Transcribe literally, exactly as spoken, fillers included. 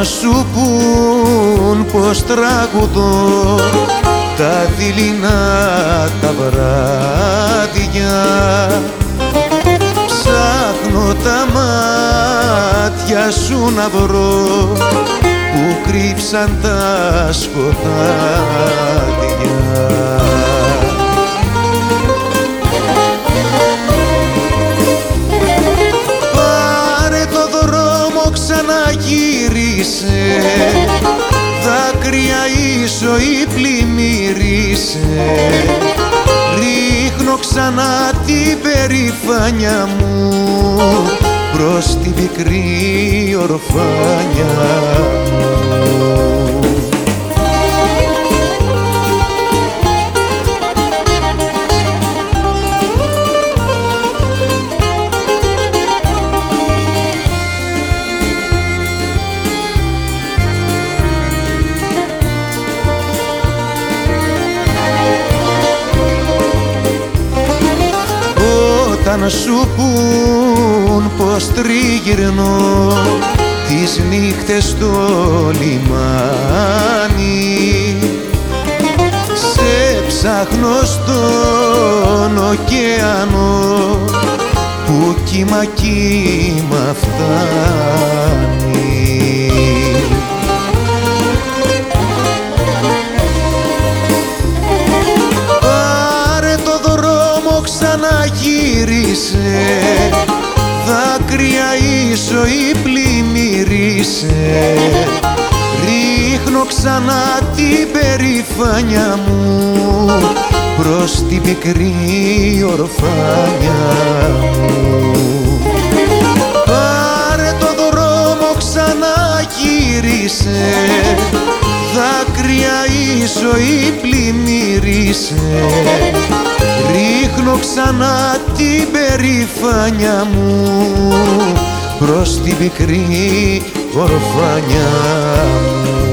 Όταν σου πουν πως τραγουδώ τα δειλινά τα βράδια, ψάχνω τα μάτια σου να βρω που κρύψαν τα σκοτάδια. Πάρε το δρόμο, ξαναγύρισε, δάκρυα η ζωή πλημμύρισε. Ρίχνω ξανά την περηφάνια μου προς την πικρή ορφάνια μου. Όταν σου πουν πως τριγυρνώ τις νύχτες στο λιμάνι, σε ψάχνω στον ωκεανό που κύμα κύμα φτάνει. Ξαναγύρισε, δάκρυα η ζωή πλημμύρισε. Ρίχνω ξανά την περηφάνια μου προς την πικρή ορφάνια μου. Πάρε το δρόμο, ξαναγύρισε, δάκρυα η ζωή πλημμύρισε. Ρίχνω ξανά την περηφάνια μου προς την πικρή ορφάνια μου.